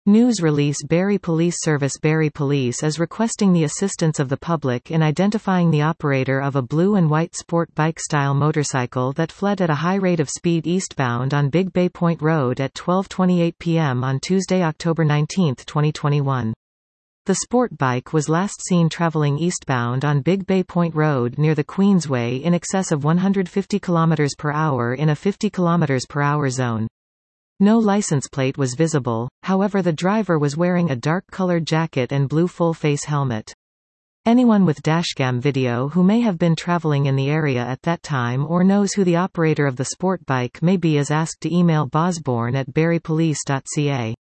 News release Barrie Police Service Barrie Police is requesting the assistance of the public in identifying the operator of a blue and white sport bike-style motorcycle that fled at a high rate of speed eastbound on Big Bay Point Road at 12:28 p.m. on Tuesday, October 19, 2021. The sport bike was last seen traveling eastbound on Big Bay Point Road near the Queensway in excess of 150 km per hour in a 50 km per hour zone. No license plate was visible, however the driver was wearing a dark-colored jacket and blue full-face helmet. Anyone with dashcam video who may have been traveling in the area at that time or knows who the operator of the sport bike may be is asked to email bosbourne@barriepolice.ca.